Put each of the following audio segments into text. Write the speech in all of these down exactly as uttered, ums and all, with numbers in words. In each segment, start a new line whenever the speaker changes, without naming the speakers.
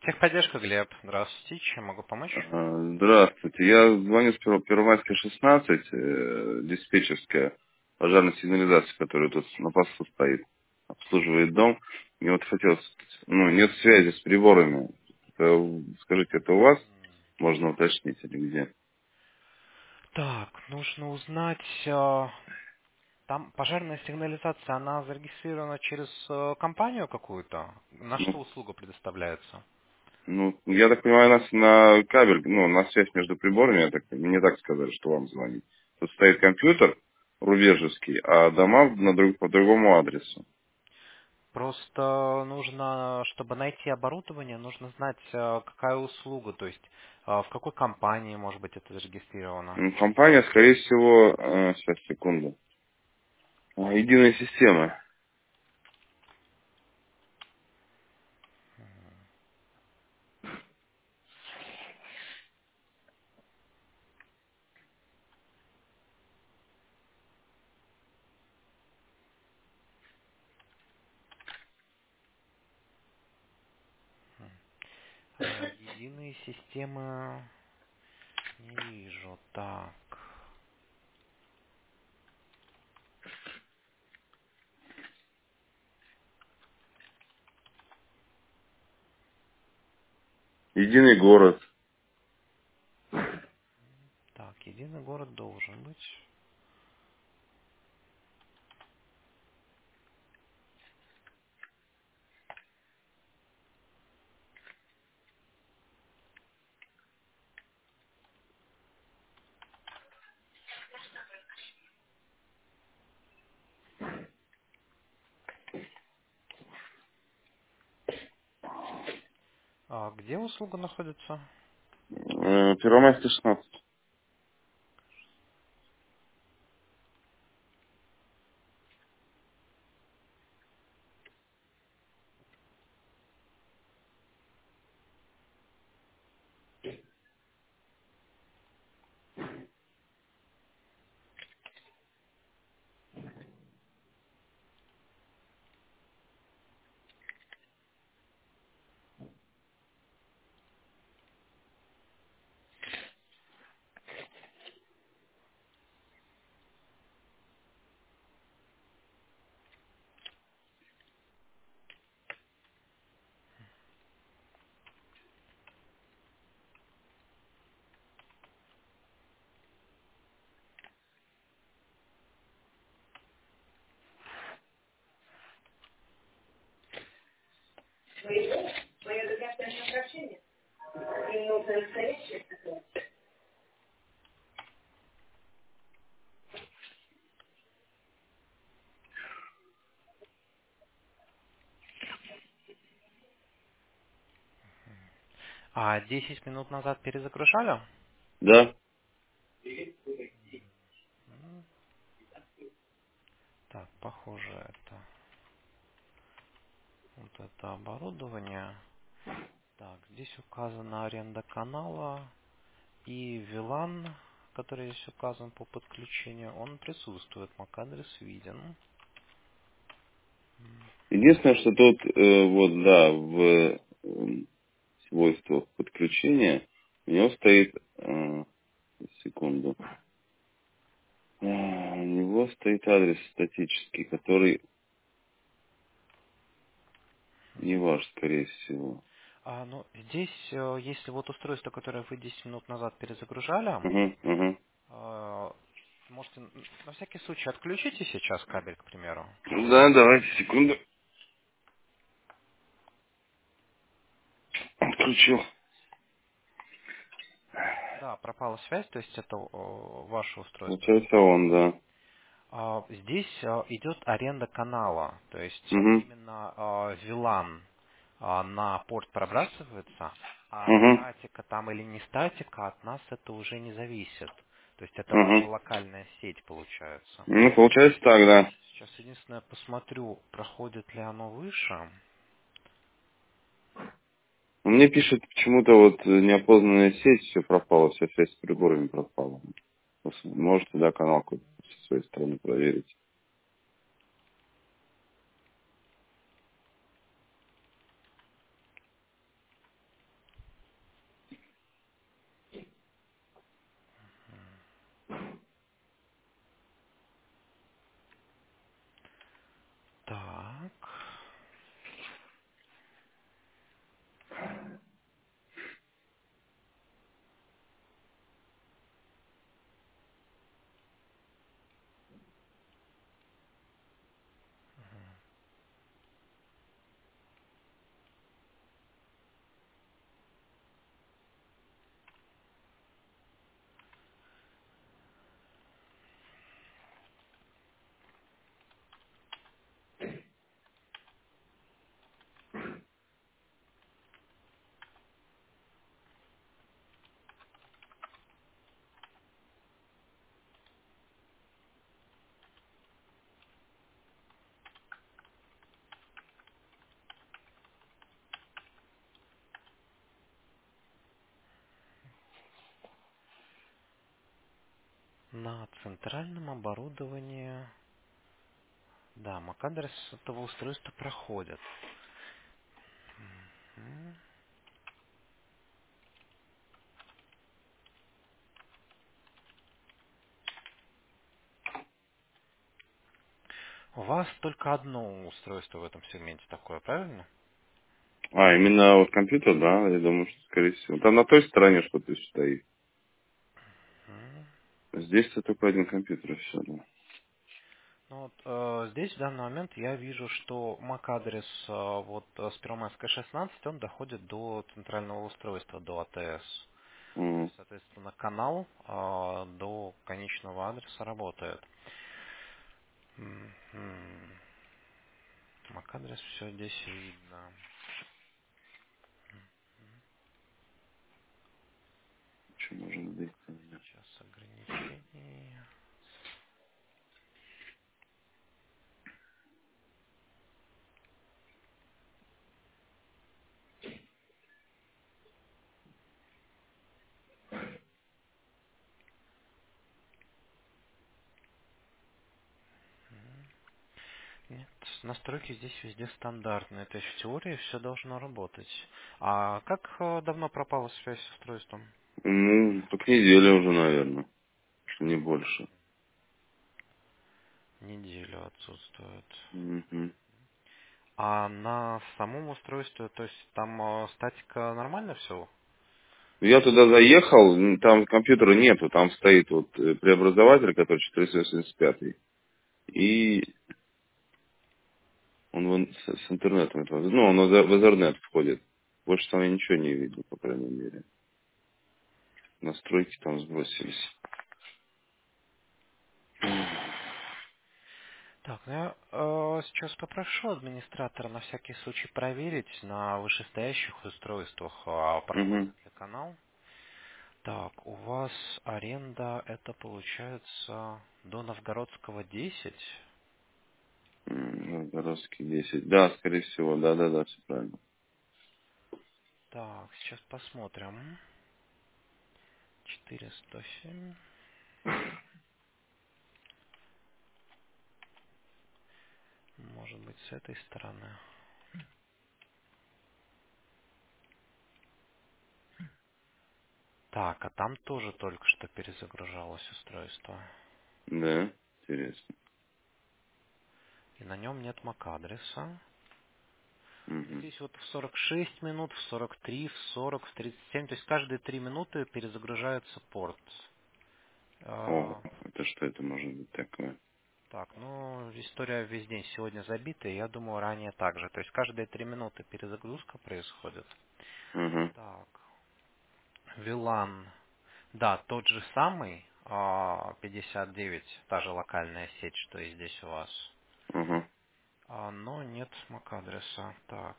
Техподдержка, Глеб. Здравствуйте. Чем могу помочь?
А, Здравствуйте. Я звоню с Перво- Первомайской шестнадцать, э, диспетчерская пожарная сигнализация, которая тут на посту стоит, обслуживает дом. Мне вот хотелось, ну, нет связи с приборами. Это, скажите, это у вас? Можно уточнить или где?
Так, нужно узнать, э, там пожарная сигнализация, она зарегистрирована через э, компанию какую-то? На
Ну,
что услуга предоставляется?
ну, я так понимаю, нас на кабель, ну, на связь между приборами, я так, мне так сказали, что вам звонить. Тут стоит компьютер рубежевский, а дома на друг, по другому адресу.
Просто нужно, чтобы найти оборудование, нужно знать, э, какая услуга, то есть э, в какой компании, может быть, это зарегистрировано.
М, Компания, скорее всего, э, сейчас, секунду. А, Единая система.
Э, Единые системы не вижу. Так.
Единый город.
Так, единый город должен быть. А где услуга находится?
Э, Первомайская шестнадцать.
А десять минут назад перезагружали?
Да.
М, Так, похоже, это вот это оборудование. Так, здесь указана аренда канала и вилан, который здесь указан по подключению, он присутствует, MAC-адрес виден. М,
Единственное, что тут, э, вот, да, в э, свойствах подключения у него стоит, э, секунду, Э, у него стоит адрес статический, который не ваш, скорее всего.
А, ну, здесь, э, если вот устройство, которое вы десять минут назад перезагружали,
Угу, угу.
э, можете н- на всякий случай отключите сейчас кабель, к примеру.
Да, давайте, секунду. Отключил.
Да, пропала связь, то есть это э, ваше устройство.
Получается он, да.
А, Здесь а, идет аренда канала, то есть
Угу,
именно а, вилан а, на порт пробрасывается, а
угу,
статика там или не статика от нас это уже не зависит. То есть это ваша
угу.
локальная сеть получается.
Ну, получается так, да.
Сейчас единственное посмотрю, проходит ли оно выше.
Мне пишет почему-то вот э, неопознанная сеть, все пропало, вся связь с приборами пропала. Вы можете, да, канал какой-то со своей стороны проверить.
На центральном оборудовании, да, эм эй си-адрес этого устройства проходит. Мгм. У вас только одно устройство в этом сегменте такое, правильно?
А, именно вот компьютер, да, я думаю, что скорее всего. Там на той стороне что-то стоит.
Мгм.
Здесь-то только один компьютер, и все, да.
Ну вот, э, здесь в данный момент я вижу, что эм эй си-адрес э, вот э, с Первомайской шестнадцать, он доходит до центрального устройства, до эй ти эс. То
М,
есть, соответственно, канал э, до конечного адреса работает. Мгм. эм эй си-адрес все здесь видно.
Что можно быть?
Сейчас ограничений. Нет, настройки здесь везде стандартные. То есть в теории все должно работать. А как э, давно пропала связь с устройством?
Ну, только неделя уже, наверное, что не больше.
Неделю отсутствует.
Мгм.
А на самом устройстве, то есть там э, статика нормально все?
Я туда заехал, м, там компьютера нету, там стоит вот э, преобразователь, который четыреста восемьдесят пять. И он вон с, с интернетом, это, ну, он в Ethernet входит. Больше там я ничего не видел, по крайней мере. Настройки там сбросились.
Так, ну я э, сейчас попрошу администратора на всякий случай проверить на вышестоящих устройствах, а,
Угу.
проходит ли канал. Так, у вас аренда, это получается до Новгородского десять.
Новгородский десять. Да, скорее всего, да-да-да, все правильно.
Так, сейчас посмотрим. четыреста семь. Может быть, с этой стороны. Так, а там тоже только что перезагружалось устройство.
Да, интересно.
И на нем нет эм эй си-адреса.
Угу.
Здесь вот в сорок шесть минут, в сорок три, в сорок, в тридцать семь. То есть каждые три минуты перезагружается порт.
О,
А,
это что это может быть такое?
так, ну, история весь день сегодня забита, и я думаю, ранее также. То есть каждые три минуты перезагрузка происходит.
Угу.
Так, вилан. Да, тот же самый, а, пятьдесят девять, та же локальная сеть, что и здесь у вас.
Угу.
А, но нет эм эй си-адреса. Так.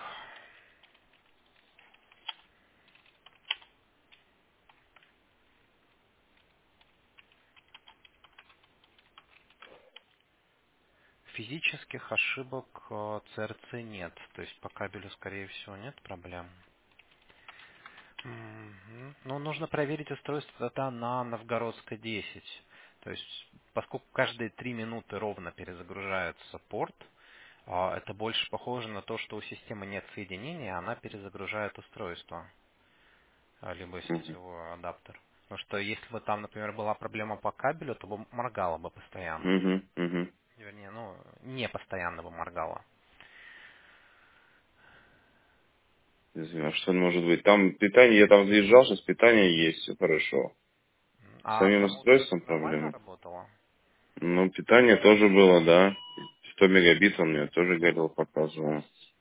Физических ошибок э, си эр си нет. То есть по кабелю, скорее всего, нет проблем. Мгм. Ну, нужно проверить устройство тогда на Новгородской десять. То есть, поскольку каждые три минуты ровно перезагружается порт, а, это больше похоже на то, что у системы нет соединения, она перезагружает устройство, а, либо
Угу.
сетевой адаптер. Потому что если бы там, например, была проблема по кабелю, то бы моргала бы постоянно.
Угу. Угу.
Вернее, ну, не постоянно бы моргала.
А что может быть? Там питание, я там заезжал, сейчас питание есть, все хорошо. С
А
самим
само устройство
устройством
нормально
проблемы.
работало?
Ну, питание тоже было, да. сто мегабит он мне тоже горел, показывал.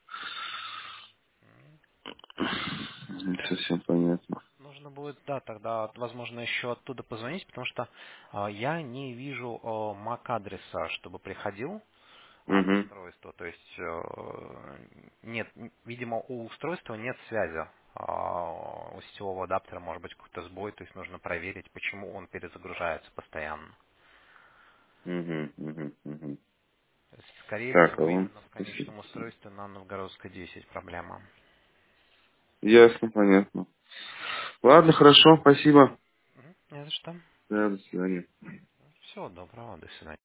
Не
Ну,
совсем понятно.
нужно будет, да, тогда, возможно, еще оттуда позвонить, потому что а, я не вижу а, эм эй си-адреса, чтобы приходил а, на
Угу.
устройство. То есть э, нет, н- видимо, у устройства нет связи. А, у сетевого адаптера может быть какой-то сбой, то есть нужно проверить, почему он перезагружается постоянно.
Угу. Угу. Угу.
То есть, скорее
Так, а
всего,
он...
именно в
Спасибо.
конечном устройстве на Новгородской десять проблема.
Ясно, понятно. Ладно, хорошо, спасибо.
Мгм, не за что.
Да, до свидания.
Всего доброго, до свидания.